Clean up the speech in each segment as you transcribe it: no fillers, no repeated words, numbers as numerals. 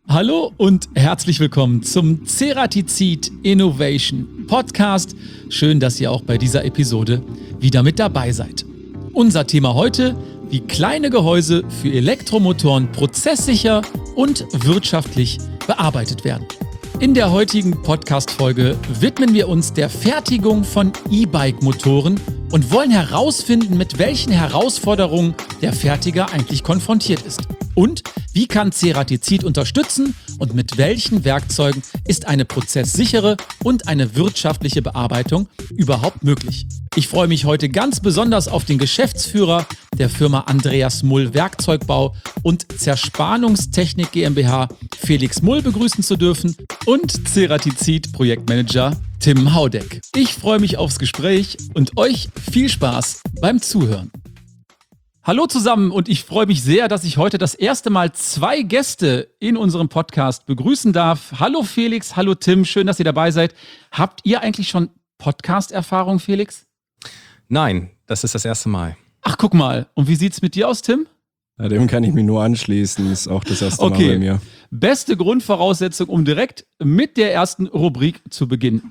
Hallo und herzlich willkommen zum Ceratizid Innovation Podcast. Schön, dass ihr auch bei dieser Episode wieder mit dabei seid. Unser Thema heute: wie kleine Gehäuse für Elektromotoren prozesssicher und wirtschaftlich bearbeitet werden. In der heutigen Podcast-Folge widmen wir uns der Fertigung von E-Bike-Motoren und wollen herausfinden, mit welchen Herausforderungen der Fertiger eigentlich konfrontiert ist. Und wie kann Ceratizid unterstützen und mit welchen Werkzeugen ist eine prozesssichere und eine wirtschaftliche Bearbeitung überhaupt möglich? Ich freue mich heute ganz besonders auf den Geschäftsführer der Firma Andreas Mull Werkzeugbau und Zerspannungstechnik GmbH, Felix Mull, begrüßen zu dürfen und Ceratizid Projektmanager Tim Haudeck. Ich freue mich aufs Gespräch und euch viel Spaß beim Zuhören. Hallo zusammen und ich freue mich sehr, dass ich heute das erste Mal 2 Gäste in unserem Podcast begrüßen darf. Hallo Felix, hallo Tim, schön, dass ihr dabei seid. Habt ihr eigentlich schon Podcast-Erfahrung, Felix? Nein, das ist das erste Mal. Ach, guck mal. Und wie sieht's mit dir aus, Tim? Ja, dem kann ich mich nur anschließen. Ist auch das erste Mal bei mir. Beste Grundvoraussetzung, um direkt mit der ersten Rubrik zu beginnen.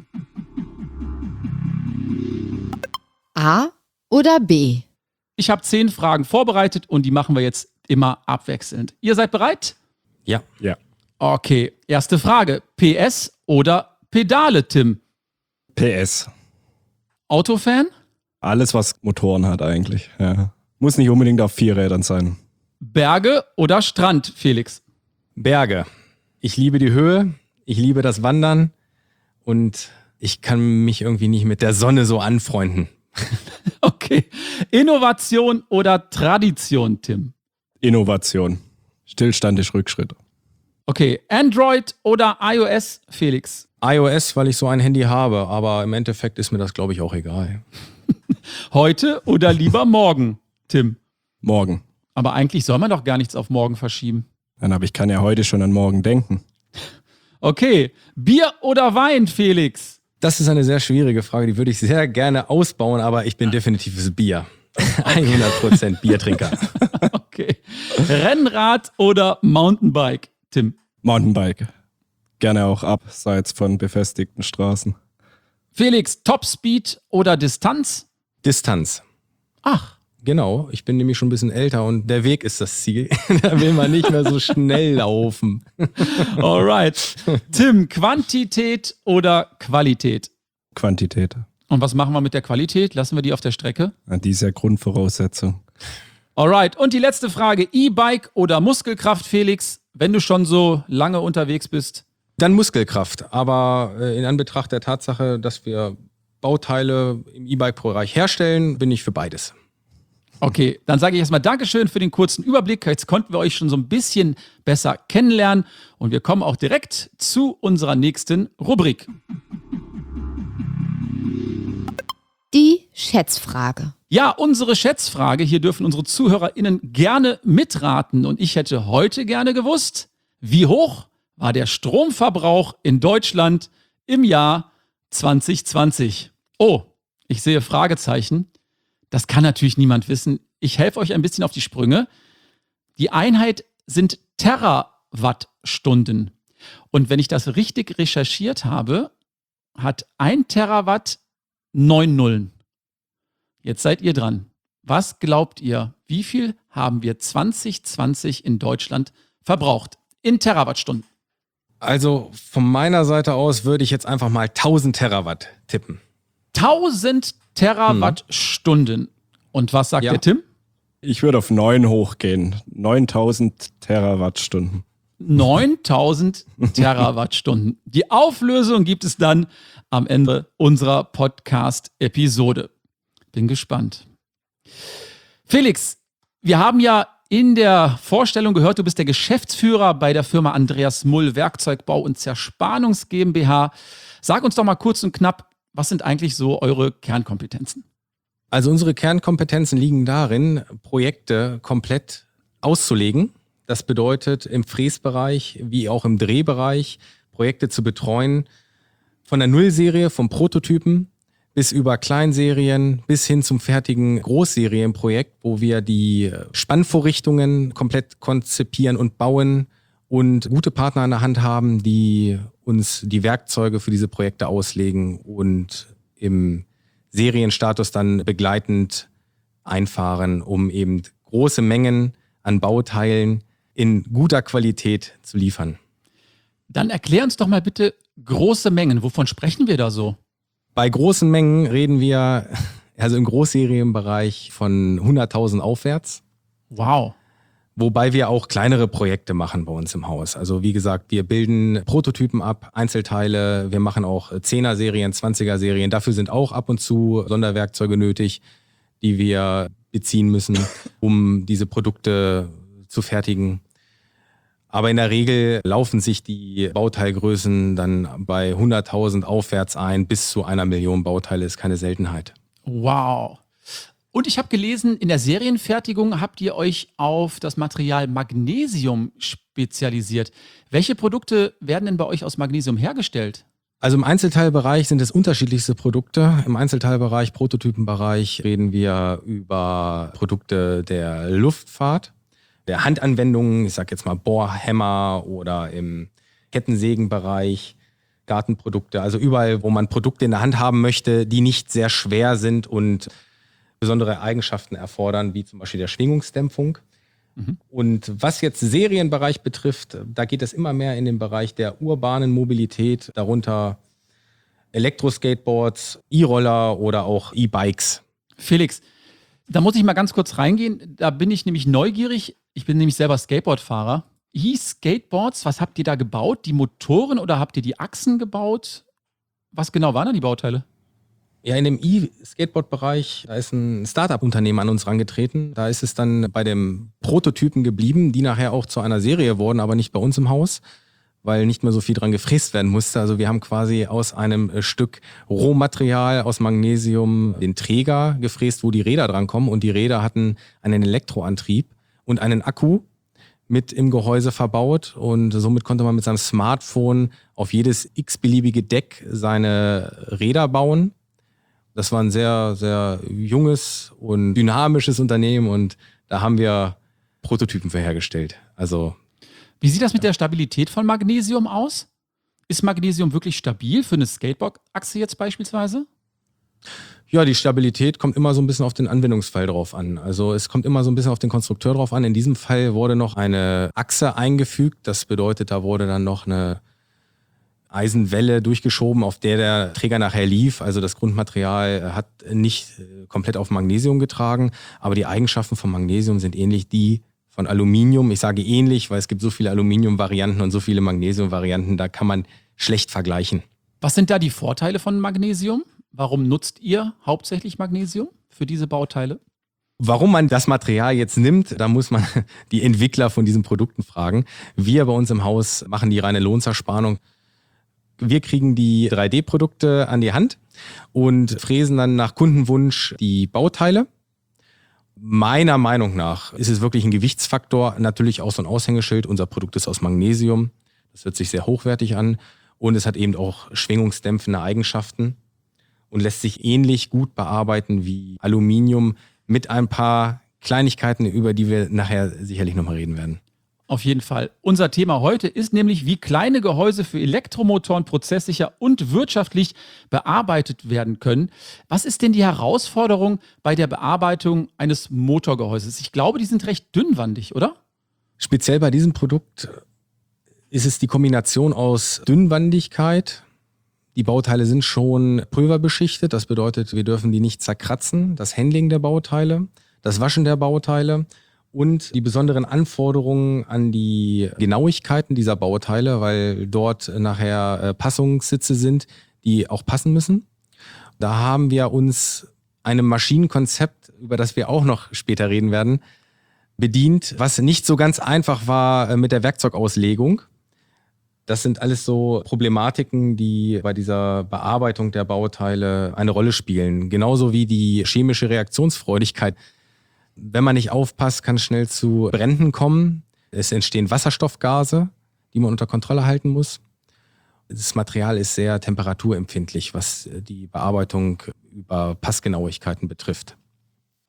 A oder B? Ich habe 10 Fragen vorbereitet und die machen wir jetzt immer abwechselnd. Ihr seid bereit? Ja. Okay, erste Frage. PS oder Pedale, Tim? PS. Autofan? Alles, was Motoren hat eigentlich. Ja. Muss nicht unbedingt auf 4 Rädern sein. Berge oder Strand, Felix? Berge. Ich liebe die Höhe, ich liebe das Wandern und ich kann mich irgendwie nicht mit der Sonne so anfreunden. Okay. Innovation oder Tradition, Tim? Innovation. Stillstand ist Rückschritt. Okay. Android oder iOS, Felix? iOS, weil ich so ein Handy habe, aber im Endeffekt ist mir das, glaube ich, auch egal. Heute oder lieber morgen, Tim? Morgen. Aber eigentlich soll man doch gar nichts auf morgen verschieben. Aber ich kann ja heute schon an morgen denken. Okay. Bier oder Wein, Felix? Das ist eine sehr schwierige Frage, die würde ich sehr gerne ausbauen, aber ich bin definitiv fürs Bier. 100% Biertrinker. Okay. Rennrad oder Mountainbike, Tim? Mountainbike. Gerne auch abseits von befestigten Straßen. Felix, Topspeed oder Distanz? Distanz. Ach. Genau, ich bin nämlich schon ein bisschen älter und der Weg ist das Ziel. Da will man nicht mehr so schnell laufen. Alright. Tim, Quantität oder Qualität? Quantität. Und was machen wir mit der Qualität? Lassen wir die auf der Strecke? Ja, die ist ja Grundvoraussetzung. Alright. Und die letzte Frage. E-Bike oder Muskelkraft, Felix? Wenn du schon so lange unterwegs bist. Dann Muskelkraft. Aber in Anbetracht der Tatsache, dass wir Bauteile im E-Bike-Bereich herstellen, bin ich für beides. Okay, dann sage ich erstmal Dankeschön für den kurzen Überblick. Jetzt konnten wir euch schon so ein bisschen besser kennenlernen und wir kommen auch direkt zu unserer nächsten Rubrik. Die Schätzfrage. Ja, unsere Schätzfrage. Hier dürfen unsere ZuhörerInnen gerne mitraten und ich hätte heute gerne gewusst, wie hoch war der Stromverbrauch in Deutschland im Jahr 2020? Oh, ich sehe Fragezeichen. Das kann natürlich niemand wissen. Ich helfe euch ein bisschen auf die Sprünge. Die Einheit sind Terawattstunden. Und wenn ich das richtig recherchiert habe, hat 1 Terawatt 9 Nullen. Jetzt seid ihr dran. Was glaubt ihr, wie viel haben wir 2020 in Deutschland verbraucht? In Terawattstunden. Also von meiner Seite aus würde ich jetzt einfach mal 1000 Terawatt tippen. 1000 Terawattstunden. Und was sagt der Tim? Ich würde auf 9 hochgehen. 9000 Terawattstunden. 9000 Terawattstunden. Die Auflösung gibt es dann am Ende unserer Podcast-Episode. Bin gespannt. Felix, wir haben ja in der Vorstellung gehört, du bist der Geschäftsführer bei der Firma Andreas Mull Werkzeugbau und Zerspannungs GmbH. Sag uns doch mal kurz und knapp, was sind eigentlich so eure Kernkompetenzen? Also unsere Kernkompetenzen liegen darin, Projekte komplett auszulegen. Das bedeutet im Fräsbereich wie auch im Drehbereich Projekte zu betreuen, von der Nullserie, vom Prototypen bis über Kleinserien bis hin zum fertigen Großserienprojekt, wo wir die Spannvorrichtungen komplett konzipieren und bauen und gute Partner an der Hand haben, die uns die Werkzeuge für diese Projekte auslegen und im Serienstatus dann begleitend einfahren, um eben große Mengen an Bauteilen in guter Qualität zu liefern. Dann erklär uns doch mal bitte große Mengen. Wovon sprechen wir da so? Bei großen Mengen reden wir also im Großserienbereich von 100.000 aufwärts. Wow. Wobei wir auch kleinere Projekte machen bei uns im Haus. Also wie gesagt, wir bilden Prototypen ab, Einzelteile. Wir machen auch 10er-Serien, 20er-Serien. Dafür sind auch ab und zu Sonderwerkzeuge nötig, die wir beziehen müssen, um diese Produkte zu fertigen. Aber in der Regel laufen sich die Bauteilgrößen dann bei 100.000 aufwärts ein. Bis zu 1 Million Bauteile ist keine Seltenheit. Wow. Und ich habe gelesen, in der Serienfertigung habt ihr euch auf das Material Magnesium spezialisiert. Welche Produkte werden denn bei euch aus Magnesium hergestellt? Also im Einzelteilbereich sind es unterschiedlichste Produkte. Im Einzelteilbereich, Prototypenbereich reden wir über Produkte der Luftfahrt, der Handanwendungen, ich sage jetzt mal Bohrhämmer oder im Kettensägenbereich, Gartenprodukte. Also überall, wo man Produkte in der Hand haben möchte, die nicht sehr schwer sind und besondere Eigenschaften erfordern, wie zum Beispiel der Schwingungsdämpfung. Und was jetzt Serienbereich betrifft, da geht es immer mehr in den Bereich der urbanen Mobilität, darunter Elektroskateboards, E-Roller oder auch E-Bikes. Felix, da muss ich mal ganz kurz reingehen. Da bin ich nämlich neugierig. Ich bin nämlich selber Skateboardfahrer. E-Skateboards, was habt ihr da gebaut? Die Motoren oder habt ihr die Achsen gebaut? Was genau waren da die Bauteile? Ja, in dem E-Skateboard-Bereich, da ist ein Startup-Unternehmen an uns rangetreten. Da ist es dann bei dem Prototypen geblieben, die nachher auch zu einer Serie wurden, aber nicht bei uns im Haus, weil nicht mehr so viel dran gefräst werden musste. Also wir haben quasi aus einem Stück Rohmaterial aus Magnesium den Träger gefräst, wo die Räder dran kommen. Und die Räder hatten einen Elektroantrieb und einen Akku mit im Gehäuse verbaut. Und somit konnte man mit seinem Smartphone auf jedes x-beliebige Deck seine Räder bauen. Das war ein sehr, sehr junges und dynamisches Unternehmen und da haben wir Prototypen für hergestellt. Also, wie sieht das mit der Stabilität von Magnesium aus? Ist Magnesium wirklich stabil für eine Skateboard-Achse jetzt beispielsweise? ja, die Stabilität kommt immer so ein bisschen auf den Anwendungsfall drauf an. Also es kommt immer so ein bisschen auf den Konstrukteur drauf an. In diesem Fall wurde noch eine Achse eingefügt. Das bedeutet, da wurde dann noch eine Eisenwelle durchgeschoben, auf der Träger nachher lief. Also das Grundmaterial hat nicht komplett auf Magnesium getragen, aber die Eigenschaften von Magnesium sind ähnlich die von Aluminium. Ich sage ähnlich, weil es gibt so viele Aluminium-Varianten und so viele Magnesium-Varianten, da kann man schlecht vergleichen. Was sind da die Vorteile von Magnesium? Warum nutzt ihr hauptsächlich Magnesium für diese Bauteile? Warum man das Material jetzt nimmt, da muss man die Entwickler von diesen Produkten fragen. Wir bei uns im Haus machen die reine Lohnzersparung. Wir kriegen die 3D-Produkte an die Hand und fräsen dann nach Kundenwunsch die Bauteile. Meiner Meinung nach ist es wirklich ein Gewichtsfaktor, natürlich auch so ein Aushängeschild. Unser Produkt ist aus Magnesium, das hört sich sehr hochwertig an und es hat eben auch schwingungsdämpfende Eigenschaften und lässt sich ähnlich gut bearbeiten wie Aluminium mit ein paar Kleinigkeiten, über die wir nachher sicherlich nochmal reden werden. Auf jeden Fall. Unser Thema heute ist nämlich, wie kleine Gehäuse für Elektromotoren prozesssicher und wirtschaftlich bearbeitet werden können. Was ist denn die Herausforderung bei der Bearbeitung eines Motorgehäuses? Ich glaube, die sind recht dünnwandig, oder? Speziell bei diesem Produkt ist es die Kombination aus Dünnwandigkeit. Die Bauteile sind schon pulverbeschichtet. Das bedeutet, wir dürfen die nicht zerkratzen. Das Handling der Bauteile, das Waschen der Bauteile und die besonderen Anforderungen an die Genauigkeiten dieser Bauteile, weil dort nachher Passungssitze sind, die auch passen müssen. Da haben wir uns einem Maschinenkonzept, über das wir auch noch später reden werden, bedient, was nicht so ganz einfach war mit der Werkzeugauslegung. Das sind alles so Problematiken, die bei dieser Bearbeitung der Bauteile eine Rolle spielen. Genauso wie die chemische Reaktionsfreudigkeit. Wenn man nicht aufpasst, kann es schnell zu Bränden kommen. Es entstehen Wasserstoffgase, die man unter Kontrolle halten muss. Das Material ist sehr temperaturempfindlich, was die Bearbeitung über Passgenauigkeiten betrifft.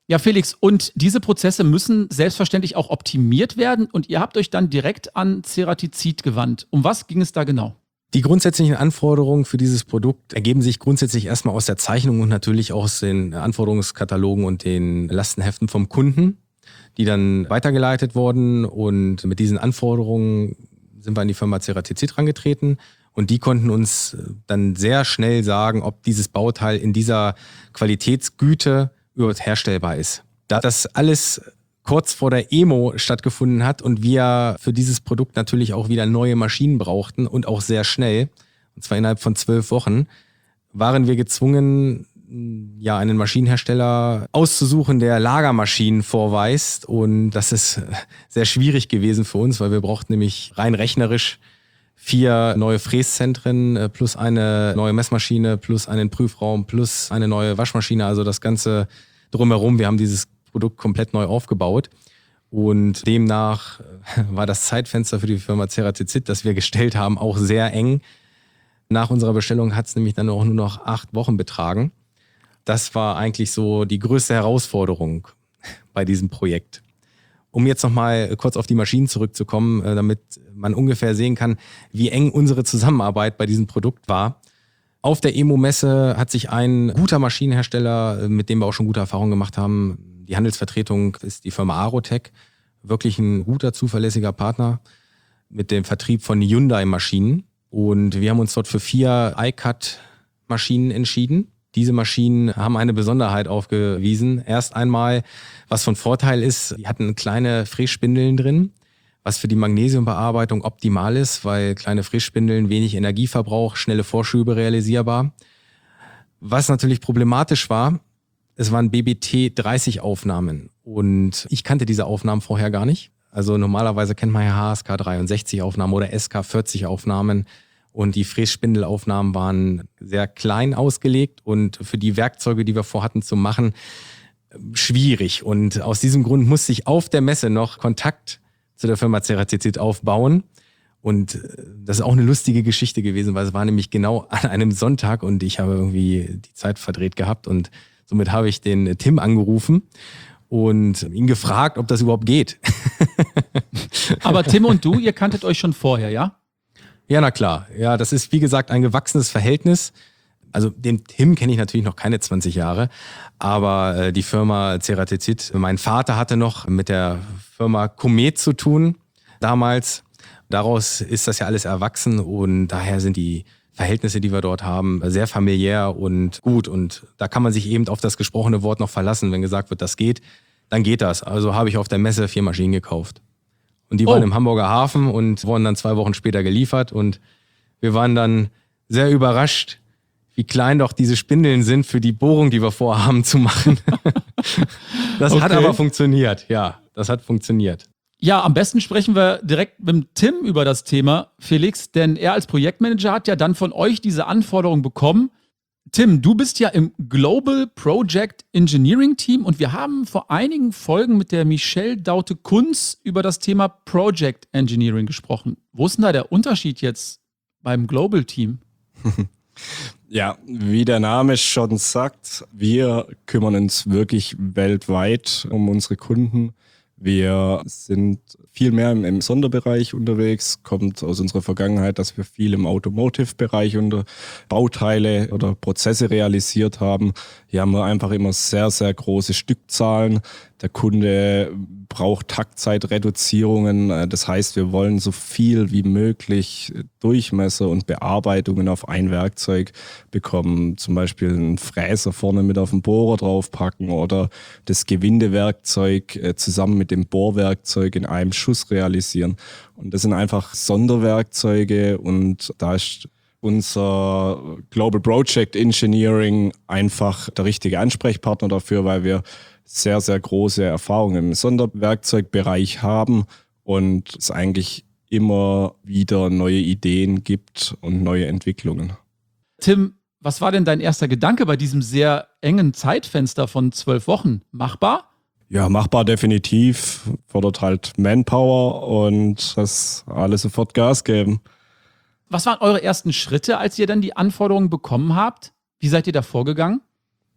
Ja, Felix, und diese Prozesse müssen selbstverständlich auch optimiert werden und ihr habt euch dann direkt an Ceratizid gewandt. Um was ging es da genau? Die grundsätzlichen Anforderungen für dieses Produkt ergeben sich grundsätzlich erstmal aus der Zeichnung und natürlich auch aus den Anforderungskatalogen und den Lastenheften vom Kunden, die dann weitergeleitet wurden. Und mit diesen Anforderungen sind wir an die Firma Ceratizid herangetreten. Und die konnten uns dann sehr schnell sagen, ob dieses Bauteil in dieser Qualitätsgüte überhaupt herstellbar ist. Da das alles kurz vor der EMO stattgefunden hat und wir für dieses Produkt natürlich auch wieder neue Maschinen brauchten und auch sehr schnell, und zwar innerhalb von 12 Wochen, waren wir gezwungen, ja, einen Maschinenhersteller auszusuchen, der Lagermaschinen vorweist. Und das ist sehr schwierig gewesen für uns, weil wir brauchten nämlich rein rechnerisch 4 neue Fräszentren plus eine neue Messmaschine plus einen Prüfraum plus eine neue Waschmaschine, also das Ganze drumherum. Wir haben dieses Produkt komplett neu aufgebaut und demnach war das Zeitfenster für die Firma Ceratizid, das wir gestellt haben, auch sehr eng. Nach unserer Bestellung hat es nämlich dann auch nur noch 8 Wochen betragen. Das war eigentlich so die größte Herausforderung bei diesem Projekt. Um jetzt nochmal kurz auf die Maschinen zurückzukommen, damit man ungefähr sehen kann, wie eng unsere Zusammenarbeit bei diesem Produkt war. Auf der EMO-Messe hat sich ein guter Maschinenhersteller, mit dem wir auch schon gute Erfahrungen gemacht haben, die Handelsvertretung ist die Firma Arotech, wirklich ein guter, zuverlässiger Partner mit dem Vertrieb von Hyundai-Maschinen. Und wir haben uns dort für 4 iCut-Maschinen entschieden. Diese Maschinen haben eine Besonderheit aufgewiesen. Erst einmal, was von Vorteil ist, die hatten kleine Frässpindeln drin, was für die Magnesiumbearbeitung optimal ist, weil kleine Frässpindeln wenig Energieverbrauch, schnelle Vorschübe realisierbar. Was natürlich problematisch war, es waren BBT-30 Aufnahmen und ich kannte diese Aufnahmen vorher gar nicht. Also normalerweise kennt man ja HSK 63 Aufnahmen oder SK 40 Aufnahmen. Und die Frässpindelaufnahmen waren sehr klein ausgelegt und für die Werkzeuge, die wir vorhatten zu machen, schwierig. Und aus diesem Grund musste ich auf der Messe noch Kontakt zu der Firma Ceratizid aufbauen. Und das ist auch eine lustige Geschichte gewesen, weil es war nämlich genau an einem Sonntag und ich habe irgendwie die Zeit verdreht gehabt. Und somit habe ich den Tim angerufen und ihn gefragt, ob das überhaupt geht. Aber Tim und du, ihr kanntet euch schon vorher, ja? Ja, na klar. Ja, das ist wie gesagt ein gewachsenes Verhältnis. Also den Tim kenne ich natürlich noch keine 20 Jahre, aber die Firma Ceratizid, mein Vater hatte noch mit der Firma Comet zu tun damals. Daraus ist das ja alles erwachsen und daher sind die Verhältnisse, die wir dort haben, sehr familiär und gut. Und da kann man sich eben auf das gesprochene Wort noch verlassen. Wenn gesagt wird, das geht, dann geht das. Also habe ich auf der Messe 4 Maschinen gekauft. Und die waren im Hamburger Hafen und wurden dann 2 Wochen später geliefert. Und wir waren dann sehr überrascht, wie klein doch diese Spindeln sind für die Bohrung, die wir vorhaben zu machen. Das hat aber funktioniert. Ja, das hat funktioniert. Ja, am besten sprechen wir direkt mit dem Tim über das Thema, Felix, denn er als Projektmanager hat ja dann von euch diese Anforderung bekommen. Tim, du bist ja im Global Project Engineering Team und wir haben vor einigen Folgen mit der Michelle Daute-Kunz über das Thema Project Engineering gesprochen. Wo ist denn da der Unterschied jetzt beim Global Team? Ja, wie der Name schon sagt, wir kümmern uns wirklich weltweit um unsere Kunden. Wir sind viel mehr im Sonderbereich unterwegs, kommt aus unserer Vergangenheit, dass wir viel im Automotive-Bereich unter Bauteile oder Prozesse realisiert haben. Hier haben wir einfach immer sehr, sehr große Stückzahlen. Der Kunde braucht Taktzeitreduzierungen. Das heißt, wir wollen so viel wie möglich Durchmesser und Bearbeitungen auf ein Werkzeug bekommen. Zum Beispiel einen Fräser vorne mit auf den Bohrer draufpacken oder das Gewindewerkzeug zusammen mit dem Bohrwerkzeug in einem Schuss realisieren. Und das sind einfach Sonderwerkzeuge und da ist unser Global Project Engineering einfach der richtige Ansprechpartner dafür, weil wir sehr, sehr große Erfahrungen im Sonderwerkzeugbereich haben und es eigentlich immer wieder neue Ideen gibt und neue Entwicklungen. Tim, was war denn dein erster Gedanke bei diesem sehr engen Zeitfenster von 12 Wochen? Machbar? Ja, machbar definitiv. Fordert halt Manpower und das alles sofort Gas geben. Was waren eure ersten Schritte, als ihr dann die Anforderungen bekommen habt? Wie seid ihr da vorgegangen?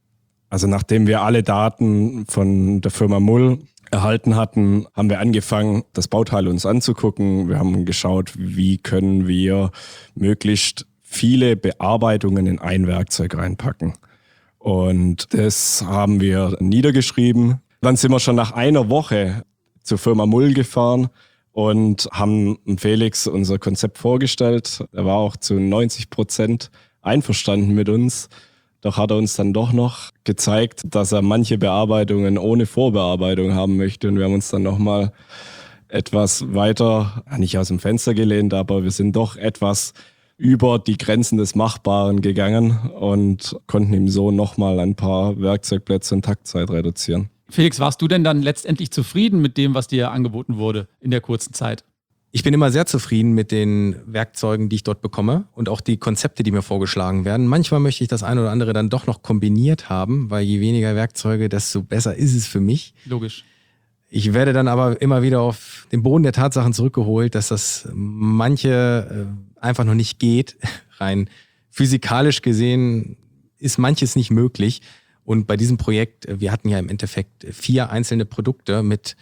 Also nachdem wir alle Daten von der Firma Mull erhalten hatten, haben wir angefangen, das Bauteil uns anzugucken. Wir haben geschaut, wie können wir möglichst viele Bearbeitungen in ein Werkzeug reinpacken. Und das haben wir niedergeschrieben. Dann sind wir schon nach einer Woche zur Firma Mull gefahren und haben Felix unser Konzept vorgestellt. Er war auch zu 90% einverstanden mit uns. Doch hat er uns dann doch noch gezeigt, dass er manche Bearbeitungen ohne Vorbearbeitung haben möchte. Und wir haben uns dann nochmal etwas weiter, nicht aus dem Fenster gelehnt, aber wir sind doch etwas über die Grenzen des Machbaren gegangen und konnten ihm so nochmal ein paar Werkzeugplätze und Taktzeit reduzieren. Felix, warst du denn dann letztendlich zufrieden mit dem, was dir angeboten wurde in der kurzen Zeit? Ich bin immer sehr zufrieden mit den Werkzeugen, die ich dort bekomme und auch die Konzepte, die mir vorgeschlagen werden. Manchmal möchte ich das eine oder andere dann doch noch kombiniert haben, weil je weniger Werkzeuge, desto besser ist es für mich. Logisch. Ich werde dann aber immer wieder auf den Boden der Tatsachen zurückgeholt, dass das manche einfach noch nicht geht. Rein physikalisch gesehen ist manches nicht möglich. Und bei diesem Projekt, wir hatten ja im Endeffekt 4 einzelne Produkte mit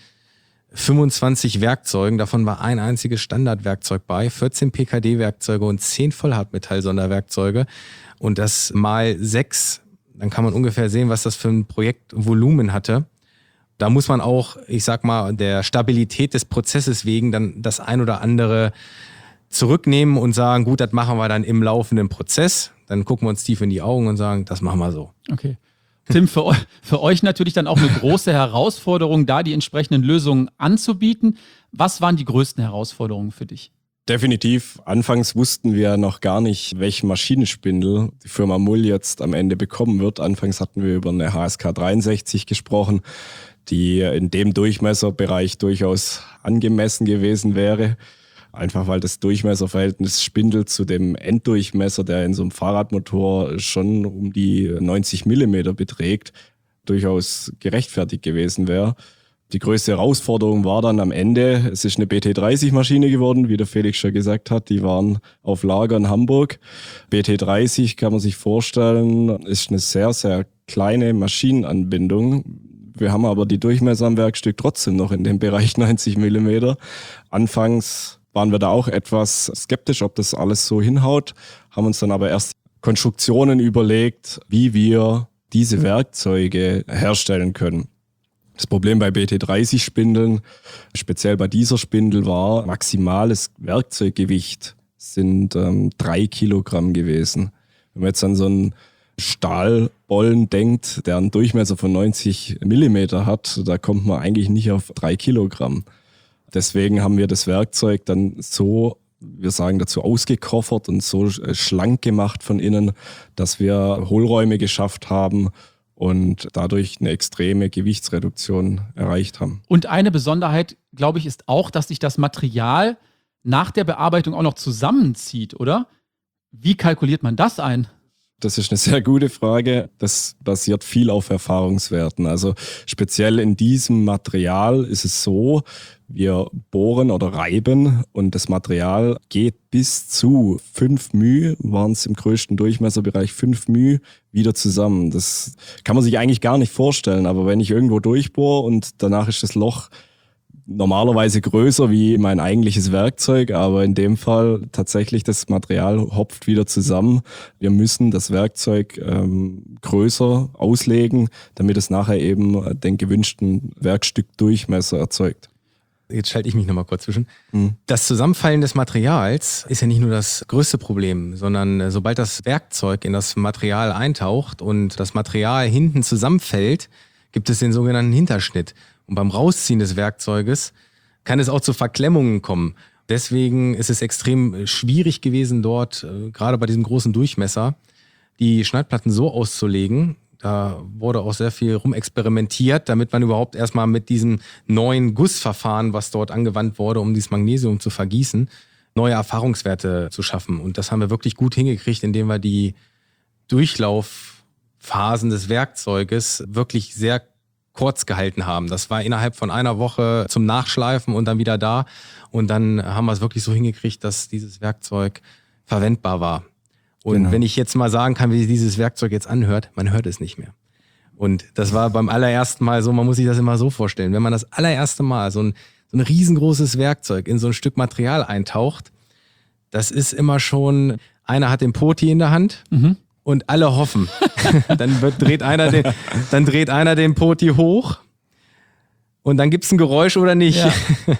25 Werkzeugen, davon war ein einziges Standardwerkzeug bei, 14 PKD-Werkzeuge und 10 Vollhartmetall-Sonderwerkzeuge und das mal 6, dann kann man ungefähr sehen, was das für ein Projektvolumen hatte. Da muss man auch, ich sag mal, der Stabilität des Prozesses wegen dann das ein oder andere zurücknehmen und sagen, gut, das machen wir dann im laufenden Prozess. Dann gucken wir uns tief in die Augen und sagen, das machen wir so. Okay. Tim, für euch natürlich dann auch eine große Herausforderung, da die entsprechenden Lösungen anzubieten. Was waren die größten Herausforderungen für dich? Definitiv. Anfangs wussten wir noch gar nicht, welchen Maschinenspindel die Firma Mull jetzt am Ende bekommen wird. Anfangs hatten wir über eine HSK 63 gesprochen, die in dem Durchmesserbereich durchaus angemessen gewesen wäre. Einfach weil das Durchmesserverhältnis Spindel zu dem Enddurchmesser, der in so einem Fahrradmotor schon um die 90 Millimeter beträgt, durchaus gerechtfertigt gewesen wäre. Die größte Herausforderung war dann am Ende, es ist eine BT30-Maschine geworden, wie der Felix schon gesagt hat, die waren auf Lager in Hamburg. BT30 kann man sich vorstellen, ist eine sehr, sehr kleine Maschinenanbindung. Wir haben aber die Durchmesser am Werkstück trotzdem noch in dem Bereich 90 Millimeter. Anfangs waren wir da auch etwas skeptisch, ob das alles so hinhaut, haben uns dann aber erst Konstruktionen überlegt, wie wir diese Werkzeuge herstellen können. Das Problem bei BT30-Spindeln, speziell bei dieser Spindel, war maximales Werkzeuggewicht sind 3 Kilogramm gewesen. Wenn man jetzt an so einen Stahlbollen denkt, der einen Durchmesser von 90 Millimeter hat, da kommt man eigentlich nicht auf 3 Kilogramm. Deswegen haben wir das Werkzeug dann so, wir sagen dazu, ausgekoffert und so schlank gemacht von innen, dass wir Hohlräume geschafft haben und dadurch eine extreme Gewichtsreduktion erreicht haben. Und eine Besonderheit, glaube ich, ist auch, dass sich das Material nach der Bearbeitung auch noch zusammenzieht, oder? Wie kalkuliert man das ein? Das ist eine sehr gute Frage. Das basiert viel auf Erfahrungswerten. Also speziell in diesem Material ist es so, wir bohren oder reiben und das Material geht bis zu 5 μ, waren es im größten Durchmesserbereich 5 μ, wieder zusammen. Das kann man sich eigentlich gar nicht vorstellen, aber wenn ich irgendwo durchbohre und danach ist das Loch normalerweise größer wie mein eigentliches Werkzeug, aber in dem Fall tatsächlich das Material hopft wieder zusammen. Wir müssen das Werkzeug größer auslegen, damit es nachher eben den gewünschten Werkstückdurchmesser erzeugt. Jetzt schalte ich mich nochmal kurz zwischen. Das Zusammenfallen des Materials ist ja nicht nur das größte Problem, sondern sobald das Werkzeug in das Material eintaucht und das Material hinten zusammenfällt, gibt es den sogenannten Hinterschnitt. Und beim Rausziehen des Werkzeuges kann es auch zu Verklemmungen kommen. Deswegen ist es extrem schwierig gewesen, dort, gerade bei diesem großen Durchmesser, die Schneidplatten so auszulegen. Da wurde auch sehr viel rumexperimentiert, damit man überhaupt erstmal mit diesem neuen Gussverfahren, was dort angewandt wurde, um dieses Magnesium zu vergießen, neue Erfahrungswerte zu schaffen. Und das haben wir wirklich gut hingekriegt, indem wir die Durchlaufphasen des Werkzeuges wirklich sehr kurz gehalten haben. Das war innerhalb von einer Woche zum Nachschleifen und dann wieder da. Und dann haben wir es wirklich so hingekriegt, dass dieses Werkzeug verwendbar war. Und wenn ich jetzt mal sagen kann, wie dieses Werkzeug jetzt anhört, man hört es nicht mehr. Und das war beim allerersten Mal so, man muss sich das immer so vorstellen, wenn man das allererste Mal so ein riesengroßes Werkzeug in so ein Stück Material eintaucht, das ist immer schon, einer hat den Poti in der Hand und alle hoffen. Dann dreht einer den Poti hoch und dann gibt's ein Geräusch oder nicht. Ja.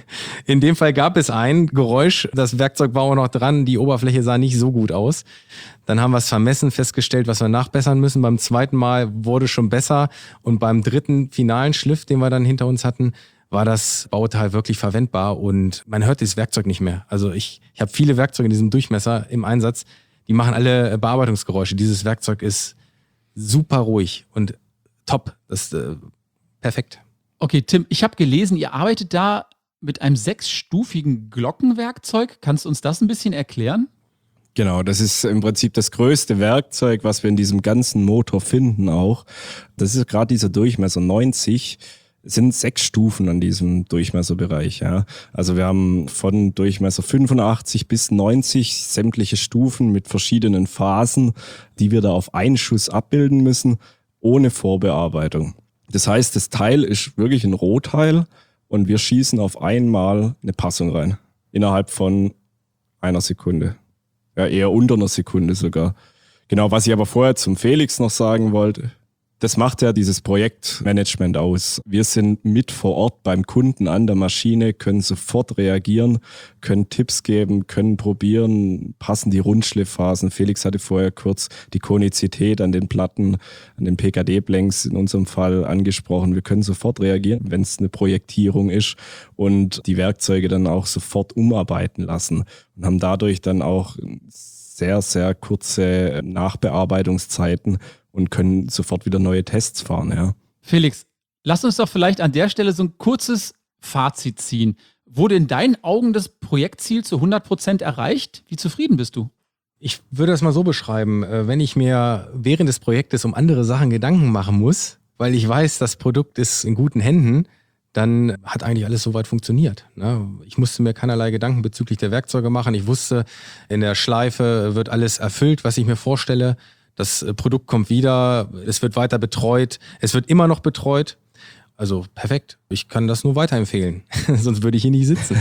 In dem Fall gab es ein Geräusch, das Werkzeug war auch noch dran, die Oberfläche sah nicht so gut aus. Dann haben wir es vermessen, festgestellt, was wir nachbessern müssen. Beim zweiten Mal wurde schon besser und beim dritten finalen Schliff, den wir dann hinter uns hatten, war das Bauteil wirklich verwendbar und man hört dieses Werkzeug nicht mehr. Also ich habe viele Werkzeuge in diesem Durchmesser im Einsatz, die machen alle Bearbeitungsgeräusche. Dieses Werkzeug ist super ruhig und top. Das ist perfekt. Okay, Tim, ich habe gelesen, ihr arbeitet da mit einem 6-stufigen Glockenwerkzeug. Kannst du uns das ein bisschen erklären? Genau, das ist im Prinzip das größte Werkzeug, was wir in diesem ganzen Motor finden auch. Das ist gerade dieser Durchmesser 90. Es sind 6 Stufen an diesem Durchmesserbereich. Ja. Also wir haben von Durchmesser 85 bis 90 sämtliche Stufen mit verschiedenen Phasen, die wir da auf einen Schuss abbilden müssen, ohne Vorbearbeitung. Das heißt, das Teil ist wirklich ein Rohteil und wir schießen auf einmal eine Passung rein. Innerhalb von einer Sekunde. Ja, eher unter einer Sekunde sogar. Genau, was ich aber vorher zum Felix noch sagen wollte, das macht ja dieses Projektmanagement aus. Wir sind mit vor Ort beim Kunden an der Maschine, können sofort reagieren, können Tipps geben, können probieren, passen die Rundschliffphasen. Felix hatte vorher kurz die Konizität an den Platten, an den PKD-Blanks in unserem Fall angesprochen. Wir können sofort reagieren, wenn es eine Projektierung ist und die Werkzeuge dann auch sofort umarbeiten lassen und haben dadurch dann auch sehr, sehr kurze Nachbearbeitungszeiten und können sofort wieder neue Tests fahren, ja. Felix, lass uns doch vielleicht an der Stelle so ein kurzes Fazit ziehen. Wurde in deinen Augen das Projektziel zu 100% erreicht? Wie zufrieden bist du? Ich würde das mal so beschreiben, wenn ich mir während des Projektes um andere Sachen Gedanken machen muss, weil ich weiß, das Produkt ist in guten Händen, dann hat eigentlich alles soweit funktioniert. Ich musste mir keinerlei Gedanken bezüglich der Werkzeuge machen. Ich wusste, in der Schleife wird alles erfüllt, was ich mir vorstelle. Das Produkt kommt wieder, es wird weiter betreut, es wird immer noch betreut. Also perfekt, ich kann das nur weiterempfehlen, sonst würde ich hier nicht sitzen.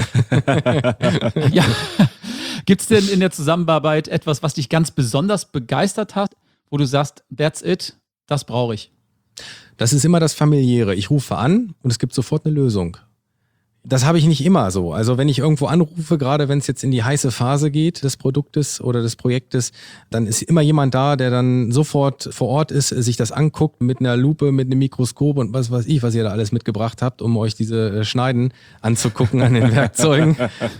Ja. Gibt es denn in der Zusammenarbeit etwas, was dich ganz besonders begeistert hat, wo du sagst, that's it, das brauche ich? Das ist immer das Familiäre. Ich rufe an und es gibt sofort eine Lösung. Das habe ich nicht immer so. Also wenn ich irgendwo anrufe, gerade wenn es jetzt in die heiße Phase geht des Produktes oder des Projektes, dann ist immer jemand da, der dann sofort vor Ort ist, sich das anguckt mit einer Lupe, mit einem Mikroskop und was weiß ich, was ihr da alles mitgebracht habt, um euch diese Schneiden anzugucken an den Werkzeugen.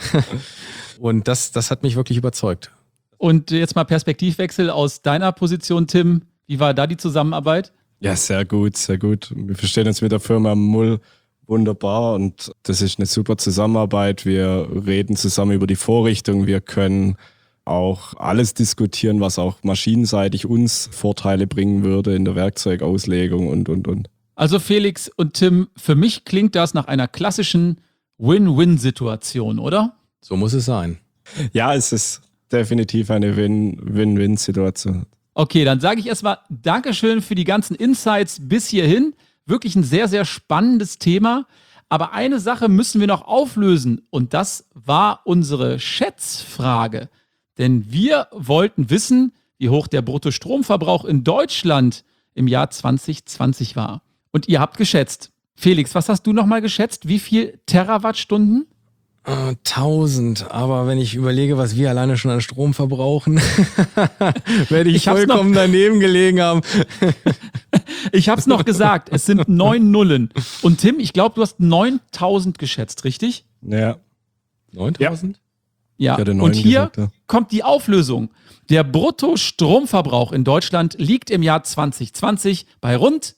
Und das hat mich wirklich überzeugt. Und jetzt mal Perspektivwechsel aus deiner Position, Tim. Wie war da die Zusammenarbeit? Ja, sehr gut, sehr gut. Wir verstehen uns mit der Firma Mull wunderbar und das ist eine super Zusammenarbeit. Wir reden zusammen über die Vorrichtung. Wir können auch alles diskutieren, was auch maschinenseitig uns Vorteile bringen würde in der Werkzeugauslegung und. Also Felix und Tim, für mich klingt das nach einer klassischen Win-Win-Situation, oder? So muss es sein. Ja, es ist definitiv eine Win-Win-Situation. Okay, dann sage ich erstmal Dankeschön für die ganzen Insights bis hierhin. Wirklich ein sehr, sehr spannendes Thema. Aber eine Sache müssen wir noch auflösen und das war unsere Schätzfrage. Denn wir wollten wissen, wie hoch der Bruttostromverbrauch in Deutschland im Jahr 2020 war. Und ihr habt geschätzt. Felix, was hast du nochmal geschätzt? Wie viel Terawattstunden? 1000, aber wenn ich überlege, was wir alleine schon an Strom verbrauchen, werde ich vollkommen daneben gelegen haben. Ich hab's noch gesagt, es sind 9 Nullen. Und Tim, ich glaube, du hast 9000 geschätzt, richtig? Ja. 9000? Ja, und hier kommt die Auflösung. Der Bruttostromverbrauch in Deutschland liegt im Jahr 2020 bei rund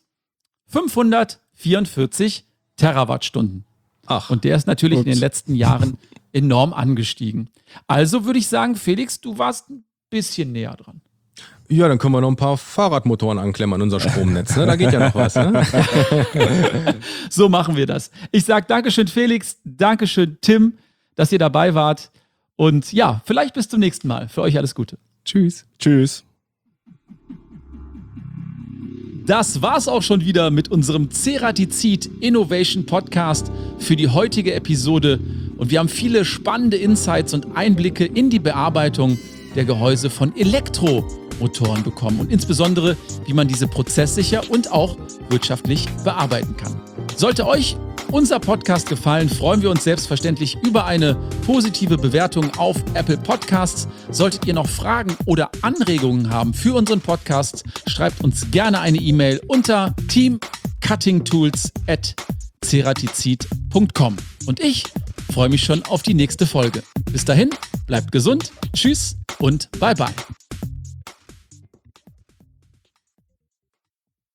544 Terawattstunden. Ach, und der ist natürlich in den letzten Jahren enorm angestiegen. Also würde ich sagen, Felix, du warst ein bisschen näher dran. Ja, dann können wir noch ein paar Fahrradmotoren anklemmen an unser Stromnetz. Ne? Da geht ja noch was. Ne? So machen wir das. Ich sage Dankeschön, Felix, Dankeschön, Tim, dass ihr dabei wart. Und ja, vielleicht bis zum nächsten Mal. Für euch alles Gute. Tschüss. Tschüss. Das war's auch schon wieder mit unserem Ceratizid Innovation Podcast für die heutige Episode. Und wir haben viele spannende Insights und Einblicke in die Bearbeitung der Gehäuse von Elektromotoren bekommen und insbesondere, wie man diese prozesssicher und auch wirtschaftlich bearbeiten kann. Sollte euch unser Podcast gefallen, freuen wir uns selbstverständlich über eine positive Bewertung auf Apple Podcasts. Solltet ihr noch Fragen oder Anregungen haben für unseren Podcast, schreibt uns gerne eine E-Mail unter teamcuttingtools@ceratizid.com. Und ich freue mich schon auf die nächste Folge. Bis dahin, bleibt gesund, tschüss und bye bye.